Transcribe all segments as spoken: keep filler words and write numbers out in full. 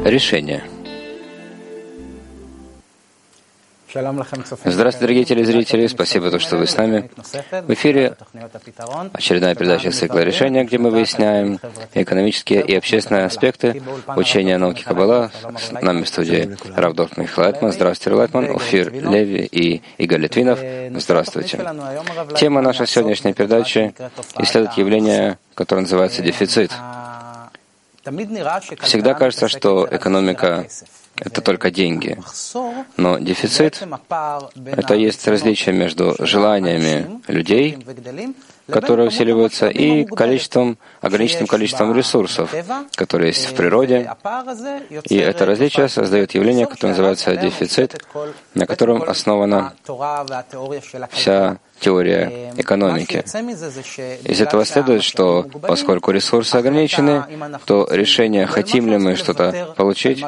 решение. Здравствуйте, дорогие телезрители, спасибо, то, что вы с нами. В эфире очередная передача цикла решения, где мы выясняем экономические и общественные аспекты учения науки Каббала. С нами в студии Рав доктор Михаил Лайтман. Здравствуйте, Лайтман, Офир Леви и Игорь Литвинов. Здравствуйте. Тема нашей сегодняшней передачи исследует явление, которое называется дефицит. Всегда кажется, что экономика — это только деньги. Но дефицит — это есть различие между желаниями людей, которые усиливаются, и количеством, ограниченным количеством ресурсов, которые есть в природе. И это различие создает явление, которое называется дефицит, на котором основана вся теория экономики. Из этого следует, что поскольку ресурсы ограничены, то решение, хотим ли мы что-то получить.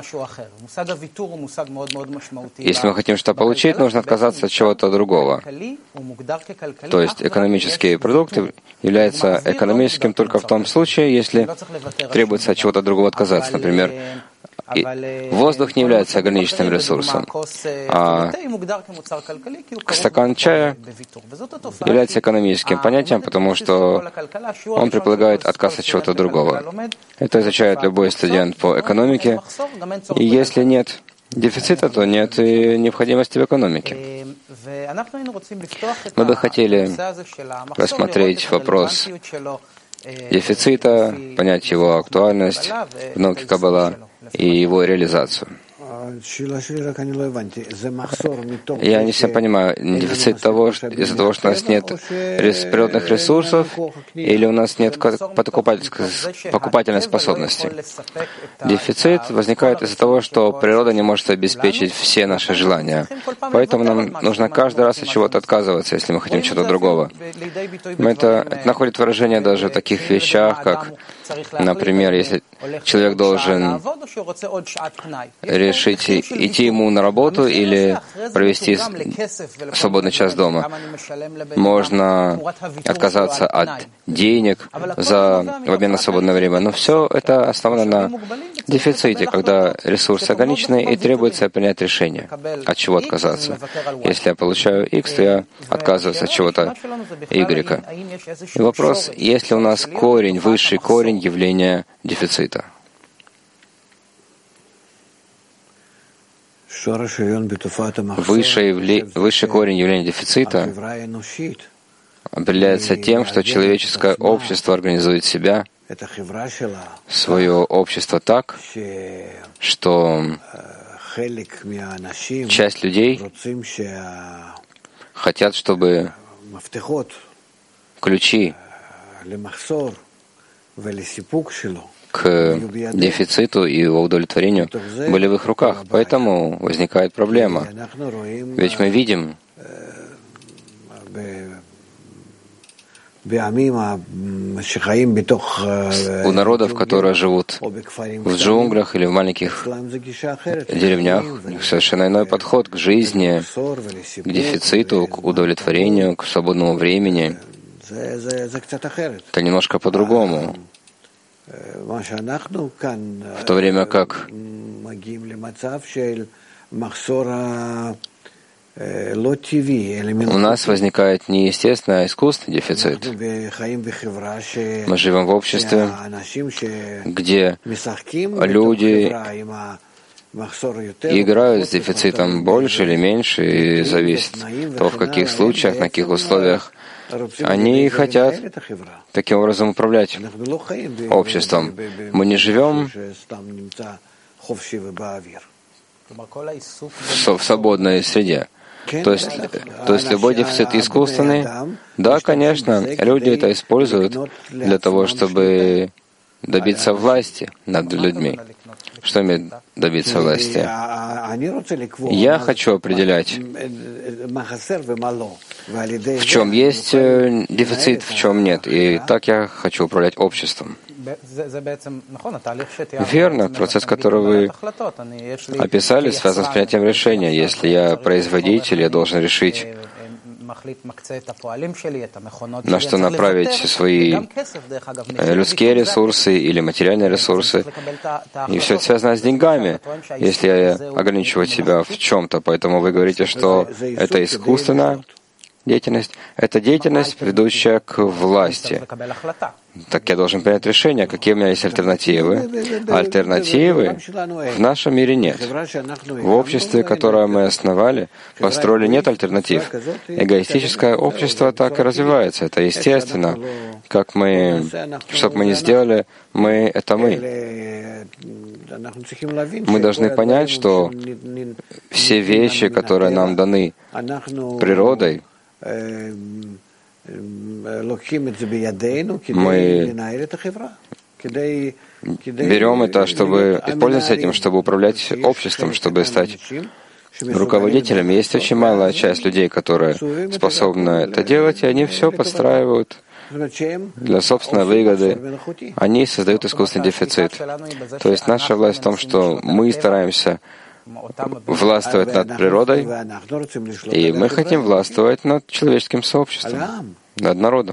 Если мы хотим что-то получить, нужно отказаться от чего-то другого. То есть экономический продукт является экономическим только в том случае, если требуется от чего-то другого отказаться. Например, и воздух не является ограниченным ресурсом, а стакан чая является экономическим понятием, потому что он предполагает отказ от чего-то другого. Это изучает любой студент по экономике. И если нет дефицита, то нет и необходимости в экономике. Мы бы хотели рассмотреть вопрос дефицита, понять его актуальность в науке Каббала и его реализацию. Я не совсем понимаю, дефицит того, что, из-за того, что у нас нет рес, природных ресурсов, или у нас нет покупательной способности. Дефицит возникает из-за того, что природа не может обеспечить все наши желания. Поэтому нам нужно каждый раз от чего-то отказываться, если мы хотим чего-то другого. Это, это находит выражение даже в таких вещах, как, например, если человек должен решить, идти ему на работу или провести свободный час дома. Можно отказаться от денег за, в обмен на свободное время, но все это основано на дефиците, когда ресурсы ограничены и требуется принять решение, от чего отказаться. Если я получаю X, то я отказываюсь от чего-то Y. И вопрос, есть ли у нас корень, высший корень явления дефицита? Высший, высший корень явления дефицита определяется тем, что человеческое общество организует себя, свое общество так, что часть людей хотят, чтобы ключи к дефициту и его удовлетворению были в их руках. Поэтому возникает проблема. Ведь мы видим у народов, которые живут в джунглях или в маленьких деревнях, совершенно иной подход к жизни, к дефициту, к удовлетворению, к свободному времени. Это немножко по-другому. В то время как у нас возникает не естественный, а искусственный дефицит. Мы живем в обществе, где люди играют с дефицитом больше или меньше, и зависит от того, в каких случаях, на каких условиях. Они хотят таким образом управлять обществом. Мы не живем в свободной среде. То есть, то есть любой дефицит искусственный. Да, конечно, люди это используют для того, чтобы добиться власти над людьми. Что имеет добиться власти? Я хочу определять, в чем есть дефицит, в чем нет. И так я хочу управлять обществом. Верно, процесс, который вы описали, связан с принятием решения. Если я производитель, я должен решить, на что направить свои людские ресурсы или материальные ресурсы. И все это связано с деньгами, если ограничивать себя в чем-то. Поэтому вы говорите, что это искусственная деятельность, это деятельность, ведущая к власти. Так я должен принять решение, какие у меня есть альтернативы. Альтернативы в нашем мире нет. В обществе, которое мы основали, построили, нет альтернатив. Эгоистическое общество так и развивается. Это естественно. Как мы, что бы мы ни сделали, мы — это мы. Мы должны понять, что все вещи, которые нам даны природой, мы берем это, чтобы использовать этим, чтобы управлять обществом, чтобы стать руководителем. Есть очень малая часть людей, которые способны это делать, и они все подстраивают для собственной выгоды. Они создают искусственный дефицит. То есть наша власть в том, что мы стараемся властвовать над природой, и мы хотим властвовать над человеческим сообществом, над народом.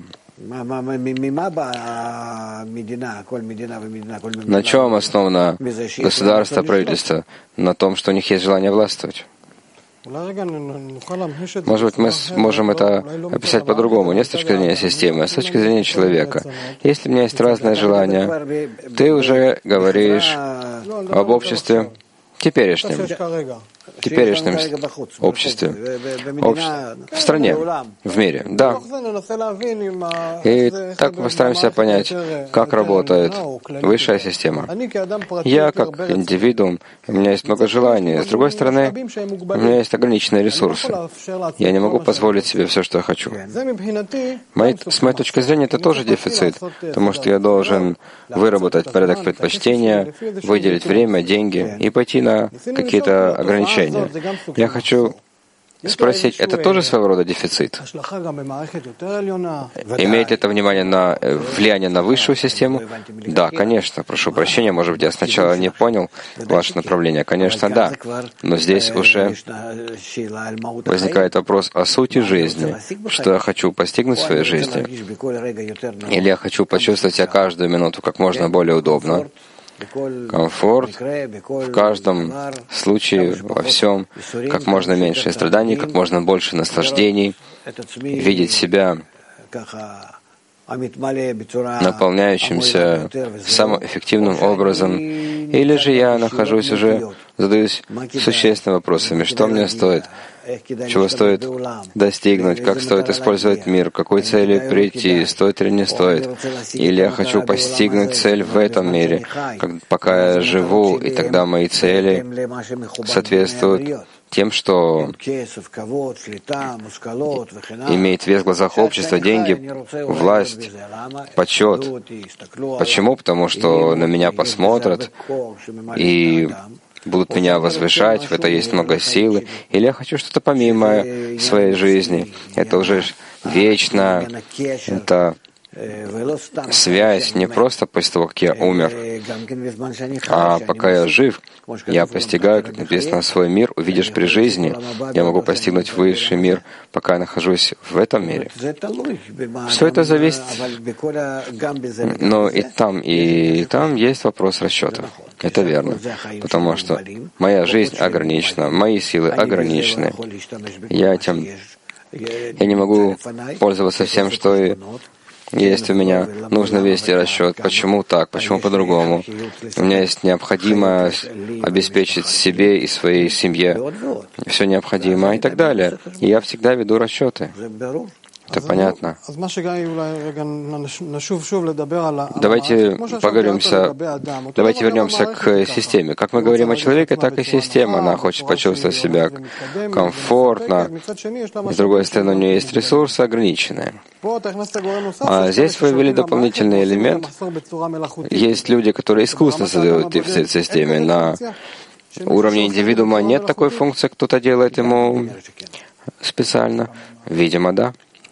На чем основано государство, правительство? На том, что у них есть желание властвовать. Может быть, мы можем это описать по-другому, не с точки зрения системы, а с точки зрения человека. Если у меня есть разные желания, ты уже говоришь об обществе теперешнем, теперешнем обществе, обще... в стране, в мире, да. И так мы стараемся понять, как работает высшая система. Я, как индивидуум, у меня есть много желаний. С другой стороны, у меня есть ограниченные ресурсы. Я не могу позволить себе все, что я хочу. Мои, с моей точки зрения, это тоже дефицит, потому что я должен выработать порядок предпочтения, выделить время, деньги и пойти на какие-то ограничения. Я хочу спросить, это тоже своего рода дефицит? Имеет это внимание на влияние на высшую систему? Да, конечно. Прошу прощения, может быть, я сначала не понял ваше направление. Конечно, да. Но здесь уже возникает вопрос о сути жизни. Что я хочу постигнуть в своей жизни? Или я хочу почувствовать себя каждую минуту как можно более удобно? Комфорт в каждом случае, во всем, как можно меньше страданий, как можно больше наслаждений, видеть себя наполняющимся самым эффективным образом, или же я нахожусь уже, задаюсь существенными вопросами, что мне стоит, чего стоит достигнуть, как стоит использовать мир, к какой цели прийти, стоит или не стоит. Или я хочу постигнуть цель в этом мире, как, пока я живу, и тогда мои цели соответствуют тем, что имеет вес в глазах общества, деньги, власть, почет. Почему? Потому что на меня посмотрят и будут меня возвышать, в это есть много силы. Или я хочу что-то помимо своей жизни. Это уже вечно, это связь не просто после того, как я умер, а пока я жив, я постигаю, как написано, свой мир, увидишь при жизни. Я могу постигнуть высший мир, пока я нахожусь в этом мире. Все это зависит, но и там, и там есть вопрос расчета. Это верно, потому что моя жизнь ограничена, мои силы ограничены. Я этим, я не могу пользоваться всем, что и есть у меня. Нужно вести расчет. Почему так? Почему по-другому? У меня есть необходимость обеспечить себе и своей семье все необходимое и так далее. И я всегда веду расчеты. Это понятно. Давайте поговоримся, давайте вернемся к системе. Как мы говорим о человеке, так и система. Она хочет почувствовать себя комфортно. С другой стороны, у нее есть ресурсы ограниченные. А здесь вы ввели дополнительный элемент. Есть люди, которые искусственно создают дефицит в системе. На уровне индивидуума нет такой функции, кто-то делает ему специально. Видимо, да.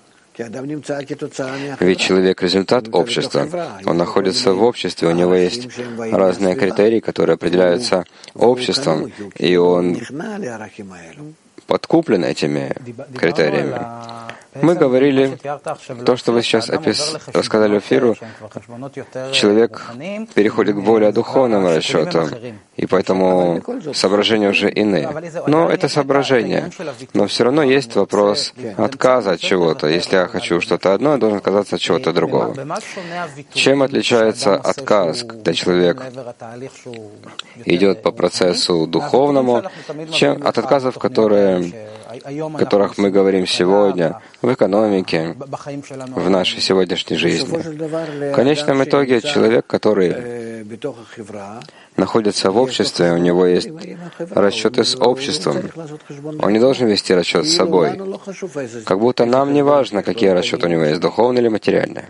Ведь человек — результат общества. Он находится в обществе, у него есть разные критерии, которые определяются обществом, и он подкуплен этими критериями. Мы говорили, то, что вы сейчас опис... рассказали Офиру, человек переходит к более духовным расчетам, и поэтому соображения уже иные. Но это соображение. Но все равно есть вопрос отказа от чего-то. Если я хочу что-то одно, я должен отказаться от чего-то другого. Чем отличается отказ, когда человек идет по процессу духовному, чем от отказов, которые, о которых мы говорим сегодня, в экономике, в нашей сегодняшней жизни? В конечном итоге человек, который находится в обществе, у него есть расчеты с обществом. Он не должен вести расчет с собой. Как будто нам не важно, какие расчеты у него есть, духовные или материальные.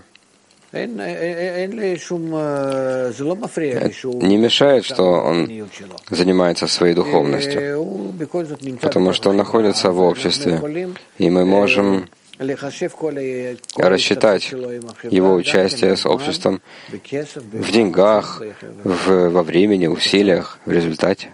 Не мешает, что он занимается своей духовностью, потому что он находится в обществе, и мы можем рассчитать его участие с обществом в деньгах, в, во времени, усилиях, в результате.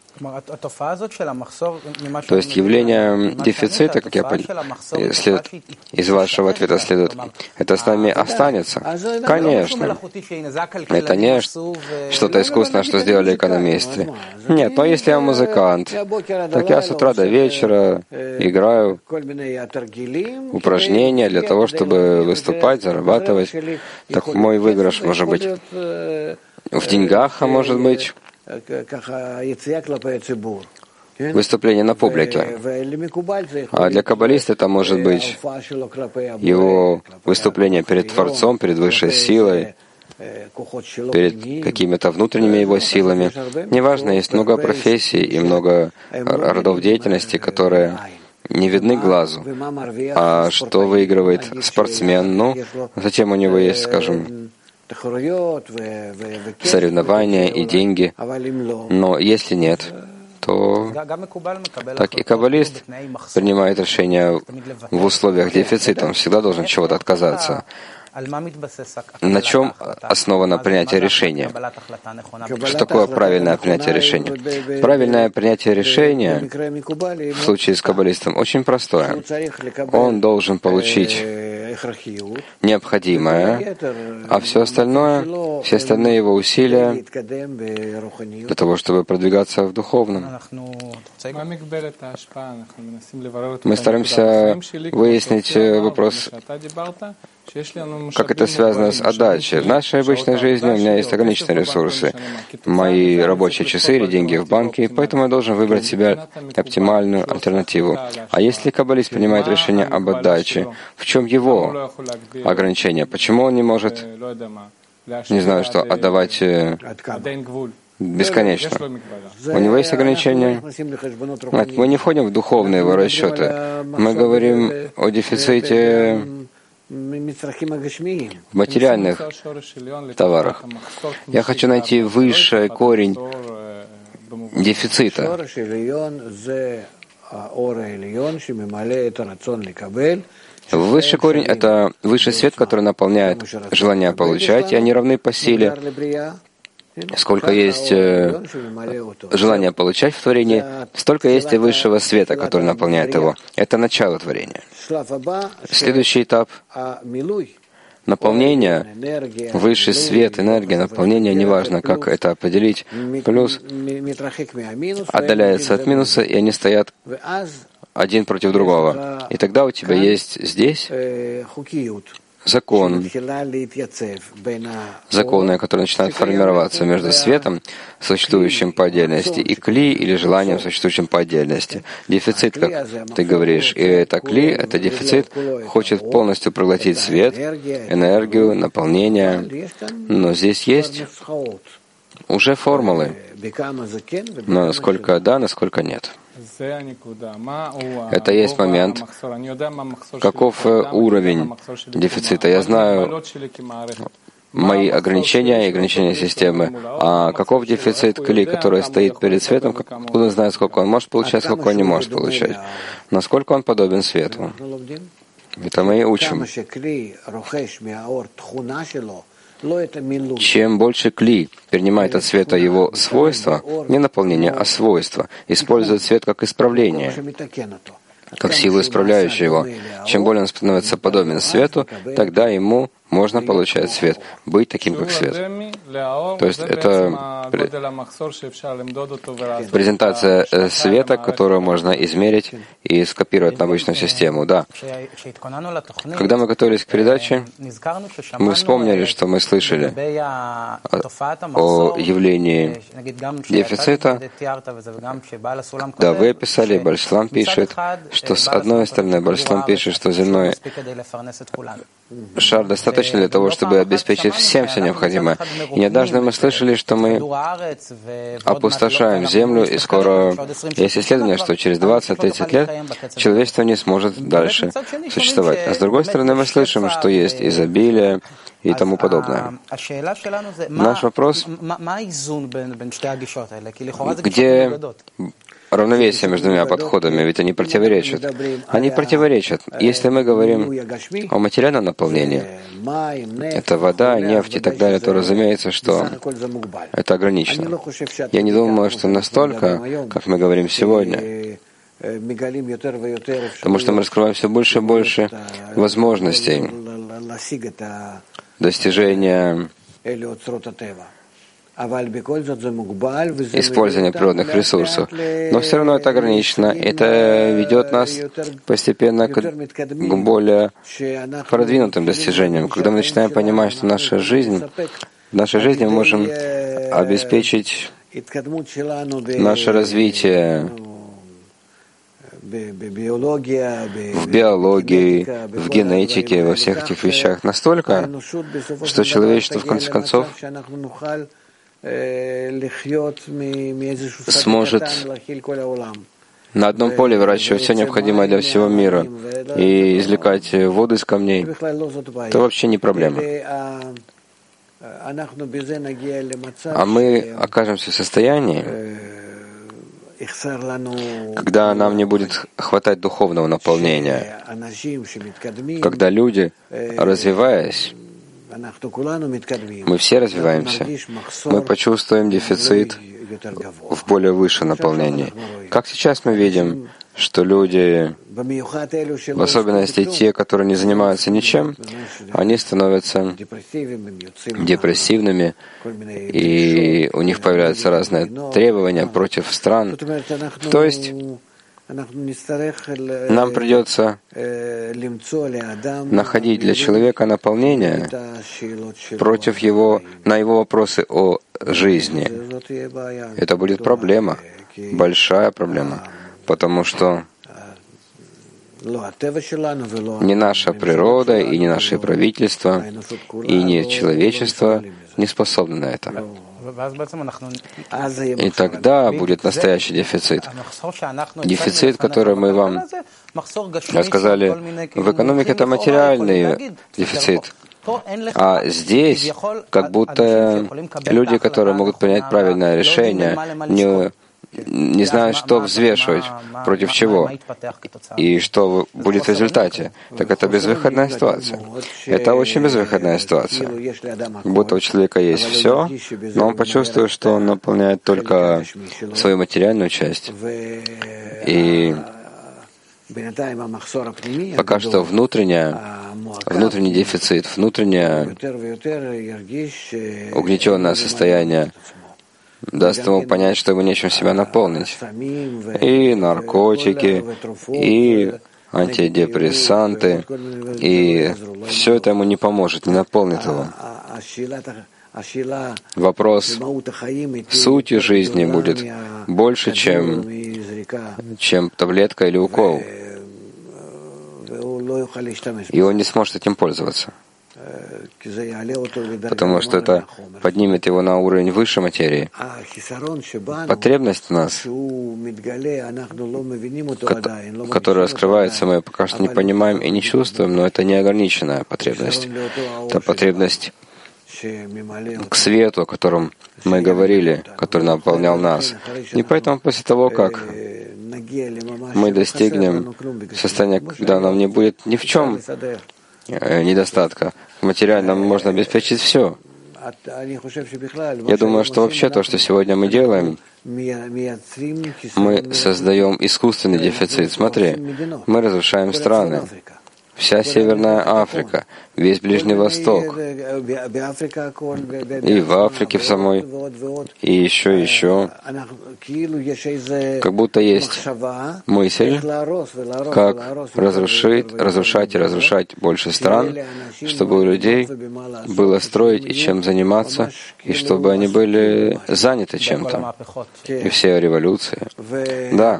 То есть явление дефицита, как я понял, из вашего ответа следует, это с нами останется? Конечно. Это не что-то искусственное, что сделали экономисты. Нет, но если я музыкант, так я с утра до вечера играю упражнения для того, чтобы выступать, зарабатывать. Так мой выигрыш может быть в деньгах, а может быть выступление на публике. А для каббалиста это может быть его выступление перед Творцом, перед высшей силой, перед какими-то внутренними его силами. Неважно, есть много профессий и много родов деятельности, которые не видны глазу. А что выигрывает спортсмен? Ну, затем у него есть, скажем, соревнования и деньги. Но если нет, то так и каббалист принимает решение в условиях дефицита. Он всегда должен чего-то отказаться. На чем основано принятие решения? Что такое правильное принятие решения? Правильное принятие решения в случае с каббалистом очень простое. Он должен получить необходимое, а все остальное, все остальные его усилия для того, чтобы продвигаться в духовном. Мы стараемся выяснить вопрос, как это связано с отдачей. В нашей обычной жизни у меня есть ограниченные ресурсы, мои рабочие часы или деньги в банке, поэтому я должен выбрать себе оптимальную альтернативу. А если каббалист принимает решение об отдаче, в чем его ограничение? Почему он не может, не знаю что, отдавать бесконечно? У него есть ограничения. Мы не входим в духовные его расчеты. Мы говорим о дефиците в материальных товарах. Я хочу найти высший корень дефицита. Высший корень — это высший свет, который наполняет желание получать, и они равны по силе. Сколько есть э, желания получать в творении, столько есть и высшего света, который наполняет его. Это начало творения. Следующий этап — наполнение, высший свет, энергия, наполнение, неважно, как это определить, плюс отдаляется от минуса, и они стоят один против другого. И тогда у тебя есть здесь закон, законы, которые начинают формироваться между светом, существующим по отдельности, и кли, или желанием, существующим по отдельности. Дефицит, как ты говоришь, и это кли, это дефицит, хочет полностью проглотить свет, энергию, наполнение. Но здесь есть уже формулы, но насколько да, насколько нет. Это есть момент, каков уровень дефицита. Я знаю мои ограничения и ограничения системы. А каков дефицит кли, который стоит перед светом, откуда он знает, сколько он может получать, сколько он не может получать? Насколько он подобен свету? Это мы и учим. Чем больше кли принимает от света его свойства, не наполнение, а свойства, использует свет как исправление, как силу, исправляющую его. Чем более он становится подобен свету, тогда ему можно получать свет, быть таким, как свет. То есть это презентация света, которую можно измерить и скопировать на обычную систему. Да. Когда мы готовились к передаче, мы вспомнили, что мы слышали о явлении дефицита. Да, вы описали, Бальшлам пишет, что с одной стороны Бальшлам пишет, что земной шар достаточно для того, чтобы обеспечить всем все необходимое. И недавно мы слышали, что мы опустошаем Землю, и скоро есть исследование, что через двадцать-тридцать лет человечество не сможет дальше существовать. А с другой стороны, мы слышим, что есть изобилие и тому подобное. Наш вопрос, где равновесие между двумя подходами, ведь они противоречат. Они противоречат. Если мы говорим о материальном наполнении, это вода, нефть и так далее, то разумеется, что это ограничено. Я не думаю, что настолько, как мы говорим сегодня, потому что мы раскрываем все больше и больше возможностей достижения использования природных ресурсов. Но все равно это ограничено. Это ведет нас постепенно к более продвинутым достижениям. Когда мы начинаем понимать, что наша жизнь, в нашей жизни мы можем обеспечить наше развитие в биологии, в генетике, во всех этих вещах настолько, что человечество, в конце концов, сможет на одном поле выращивать все необходимое для всего мира и извлекать воду из камней, это вообще не проблема. А мы окажемся в состоянии, когда нам не будет хватать духовного наполнения, когда люди, развиваясь, мы все развиваемся, мы почувствуем дефицит в более высшем наполнении. Как сейчас мы видим, что люди, в особенности те, которые не занимаются ничем, они становятся депрессивными, и у них появляются разные требования против стран. То есть нам придется находить для человека наполнение против его, на его вопросы о жизни. Это будет проблема, большая проблема, потому что ни наша природа, и ни наше правительство, и ни человечество не способны на это. И тогда будет настоящий дефицит. Дефицит, который мы вам рассказали в экономике, это материальный дефицит. А здесь как будто люди, которые могут принять правильное решение, не не знают, что взвешивать, против чего, и что будет в результате. Так это безвыходная ситуация. Это очень безвыходная ситуация. Как будто у человека есть все, но он почувствует, что он наполняет только свою материальную часть. И пока что внутренняя, внутренний дефицит, внутреннее угнетенное состояние даст ему понять, что ему нечем себя наполнить. И наркотики, и антидепрессанты, и все это ему не поможет, не наполнит его. Вопрос сути жизни будет больше, чем, чем таблетка или укол. И он не сможет этим пользоваться, потому что это поднимет его на уровень выше материи. Потребность в нас, которая раскрывается, мы пока что не понимаем и не чувствуем, но это неограниченная потребность. Это потребность к свету, о котором мы говорили, который наполнял нас. И поэтому после того, как мы достигнем состояния, когда нам не будет ни в чем недостатка, материально можно обеспечить все. Я думаю, что вообще то, что сегодня мы делаем, мы создаем искусственный дефицит. Смотри, мы разрушаем страны. Вся Северная Африка, весь Ближний Восток, и в Африке в самой, и еще, еще. Как будто есть мысль, как разрушить, разрушать и разрушать больше стран, чтобы у людей было строить и чем заниматься, и чтобы они были заняты чем-то. И все революции. Да.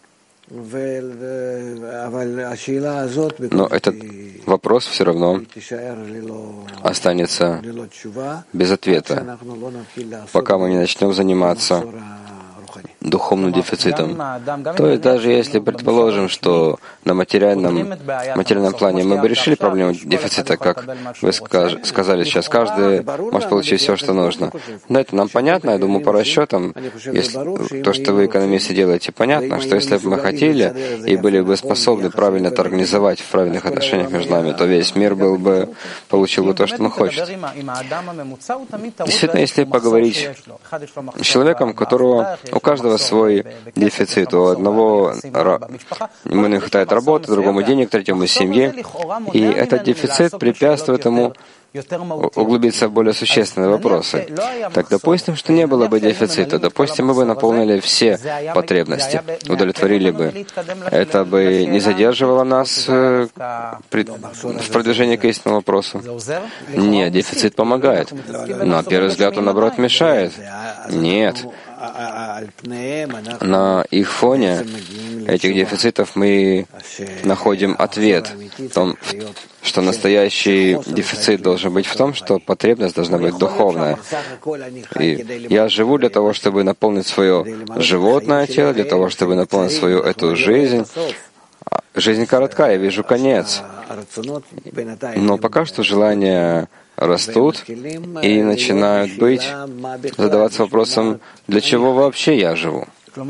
Но этот вопрос все равно останется без ответа, пока мы не начнем заниматься духовным дефицитом. То есть даже если предположим, что на материальном, материальном плане мы бы решили проблему дефицита, как вы скаж, сказали сейчас, каждый может получить все, что нужно. Да, это нам понятно, я думаю, по расчетам, если, то, что вы, экономисты, делаете, понятно, что если бы мы хотели и были бы способны правильно это организовать в правильных отношениях между нами, то весь мир был бы, получил бы то, что он хочет. Действительно, если поговорить с человеком, у которого у каждого свой дефицит. У одного ему не хватает работы, другому денег, третьему семьи. И этот дефицит препятствует ему углубиться в более существенные вопросы. Так допустим, что не было бы дефицита. Допустим, мы бы наполнили все потребности, удовлетворили бы. Это бы не задерживало нас в продвижении к истинному вопросу. Нет, дефицит помогает. Но на первый взгляд он, наоборот, мешает. Нет. На их фоне этих дефицитов мы находим ответ в том, что настоящий дефицит должен быть в том, что потребность должна быть духовная. И я живу для того, чтобы наполнить свое животное тело, для того, чтобы наполнить свою эту жизнь. Жизнь коротка, я вижу конец. Но пока что желания растут и начинают быть, задаваться вопросом, для чего вообще я живу?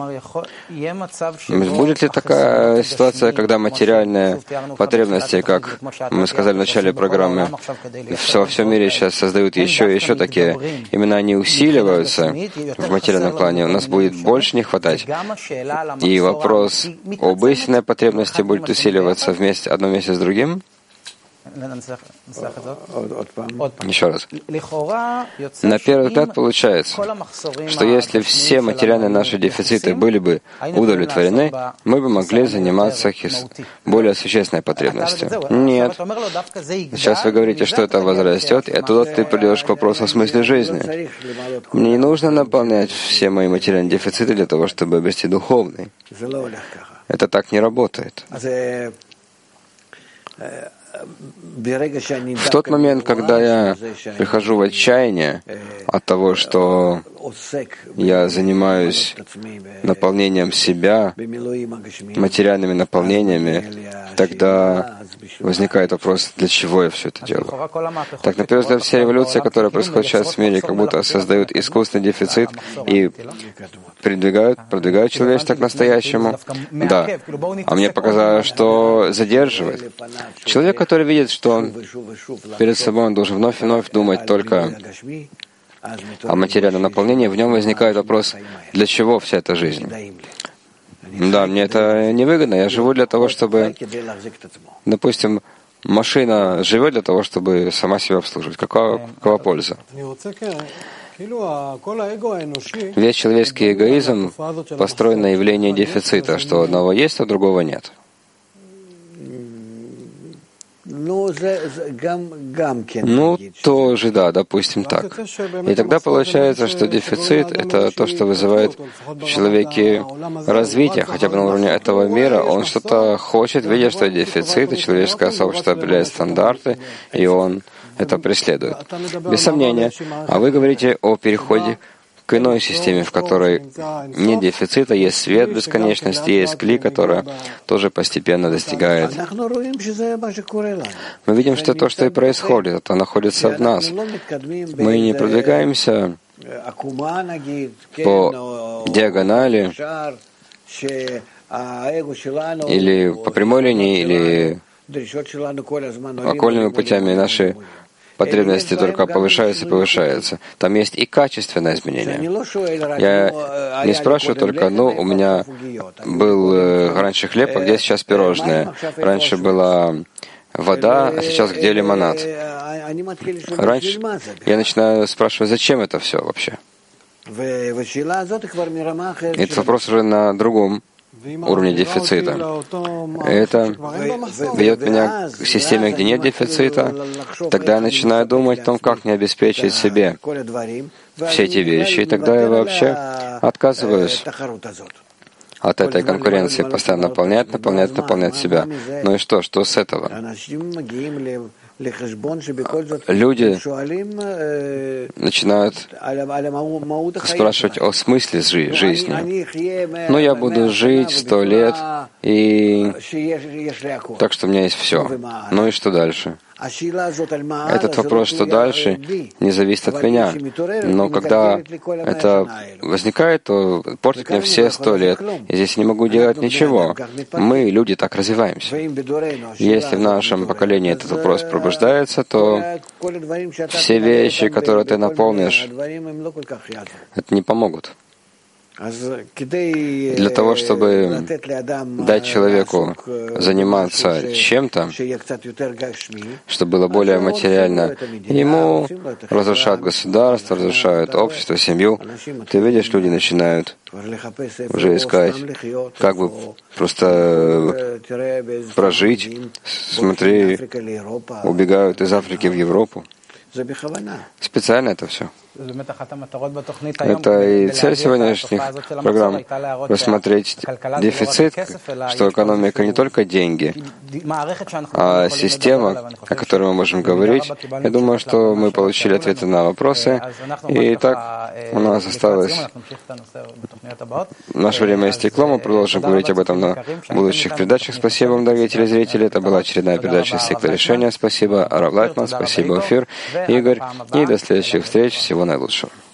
Будет ли такая ситуация, когда материальные потребности, как мы сказали в начале программы, во всем мире сейчас создают еще и еще такие, именно они усиливаются в материальном плане, у нас будет больше не хватать. И вопрос об истинной потребности будет усиливаться вместе, одно вместе с другим? Еще раз. На первый взгляд получается, что если все материальные наши дефициты были бы удовлетворены, мы бы могли заниматься более существенной потребностью. Нет. Сейчас вы говорите, что это возрастет, и оттуда ты придешь к вопросу о смысле жизни. Мне не нужно наполнять все мои материальные дефициты для того, чтобы обрести духовный. Это так не работает. В тот момент, когда я прихожу в отчаяние от того, что я занимаюсь наполнением себя, материальными наполнениями, тогда возникает вопрос, для чего я все это делаю. Так, на первый взгляд, вся революция, которая происходит сейчас в мире, как будто создают искусственный дефицит и продвигают, продвигают человечество к настоящему. Да. А мне показалось, что задерживает. Человек, который видит, что перед собой он должен вновь и вновь думать только о материальном наполнении, в нем возникает вопрос, для чего вся эта жизнь? Да, мне это невыгодно. Я живу для того, чтобы, допустим, машина живет для того, чтобы сама себя обслуживать. Какова, какова польза? Весь человеческий эгоизм построен на явлении дефицита, что у одного есть, а у другого нет. Ну, тоже, да, допустим так. И тогда получается, что дефицит — это то, что вызывает в человеке развитие, хотя бы на уровне этого мира. Он что-то хочет, видя, что дефицит, и человеческое сообщество определяет стандарты, и он это преследует. Без сомнения. А вы говорите о переходе к иной системе, в которой нет дефицита, есть свет бесконечности, есть кли, которая тоже постепенно достигает. Мы видим, что то, что и происходит, это находится в нас. Мы не продвигаемся по диагонали или по прямой линии, или окольными путями. Наши потребности только повышаются и повышаются. Там есть и качественное изменение. Я не спрашиваю только, ну, у меня был раньше хлеб, а где сейчас пирожные? Раньше была вода, а сейчас где лимонад? Раньше я начинаю спрашивать, зачем это все вообще? Этот вопрос уже на другом уровне дефицита. Это ведет меня к системе, где нет дефицита. Тогда я начинаю думать о том, как мне обеспечить себе все эти вещи, и тогда я вообще отказываюсь от этой конкуренции, постоянно наполнять, наполнять, наполнять себя. Ну и что? Что с этого? Люди начинают спрашивать о смысле жизни. Ну, я буду жить сто лет, и так что у меня есть все. Ну и что дальше? Этот вопрос, что дальше, не зависит от меня. Но когда это возникает, то портит мне все сто лет. И здесь я не могу делать ничего. Мы, люди, так развиваемся. Если в нашем поколении этот вопрос пробуждается, то все вещи, которые ты наполнишь, это не помогут. Для того, чтобы дать человеку заниматься чем-то, что было более материально, ему разрушают государство, разрушают общество, семью. Ты видишь, люди начинают уже искать, как бы просто прожить. Смотри, убегают из Африки в Европу. Специально это все. Это и цель сегодняшних программ — рассмотреть дефицит, что экономика не только деньги, а система, о которой мы можем говорить. Я думаю, что мы получили ответы на вопросы. И так у нас осталось... Наше время истекло, мы продолжим говорить об этом на будущих передачах. Спасибо вам, дорогие телезрители. Это была очередная передача из секты решения. Спасибо, Рав Лайтман, спасибо, Офир, Игорь. И до следующих встреч. Всего наилучшего.